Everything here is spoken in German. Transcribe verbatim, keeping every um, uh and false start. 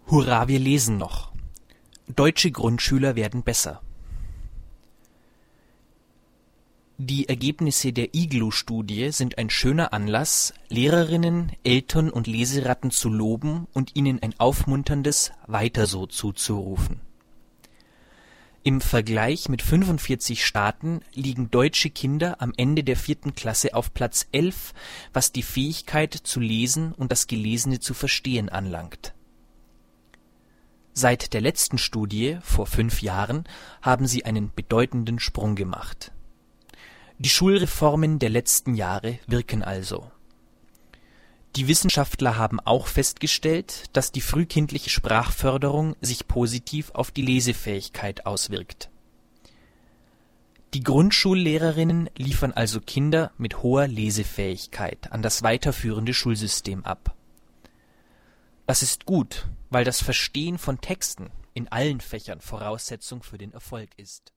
Hurra, wir lesen noch! Deutsche Grundschüler werden besser. Die Ergebnisse der Iglu-Studie sind ein schöner Anlass, Lehrerinnen, Eltern und Leseratten zu loben und ihnen ein aufmunterndes Weiter so zuzurufen. Im Vergleich mit fünfundvierzig Staaten liegen deutsche Kinder am Ende der vierten Klasse auf Platz elf, was die Fähigkeit zu lesen und das Gelesene zu verstehen anlangt. Seit der letzten Studie vor fünf Jahren haben sie einen bedeutenden Sprung gemacht. Die Schulreformen der letzten Jahre wirken also. Die Wissenschaftler haben auch festgestellt, dass die frühkindliche Sprachförderung sich positiv auf die Lesefähigkeit auswirkt. Die Grundschullehrerinnen liefern also Kinder mit hoher Lesefähigkeit an das weiterführende Schulsystem ab. Das ist gut, weil das Verstehen von Texten in allen Fächern Voraussetzung für den Erfolg ist.